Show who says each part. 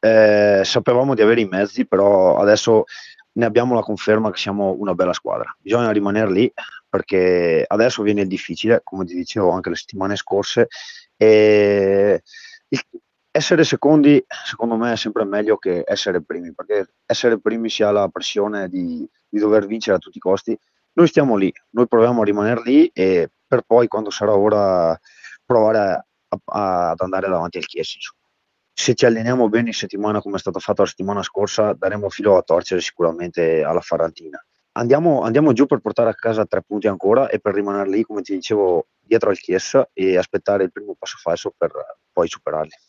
Speaker 1: Sapevamo di avere i mezzi, però adesso ne abbiamo la conferma che siamo una bella squadra. Bisogna rimaner lì, perché adesso viene il difficile, come ti dicevo anche le settimane scorse, e il essere secondi secondo me è sempre meglio che essere primi, perché essere primi si ha la pressione di dover vincere a tutti i costi. Noi stiamo lì, noi proviamo a rimaner lì e per poi quando sarà ora provare ad andare davanti al Chiesa, insomma. Se ci alleniamo bene in settimana come è stato fatto la settimana scorsa, daremo filo a torcere sicuramente alla Farantina. Andiamo giù per portare a casa 3 punti ancora e per rimanere lì, come ti dicevo, dietro al Chiesa e aspettare il primo passo falso per poi superarli.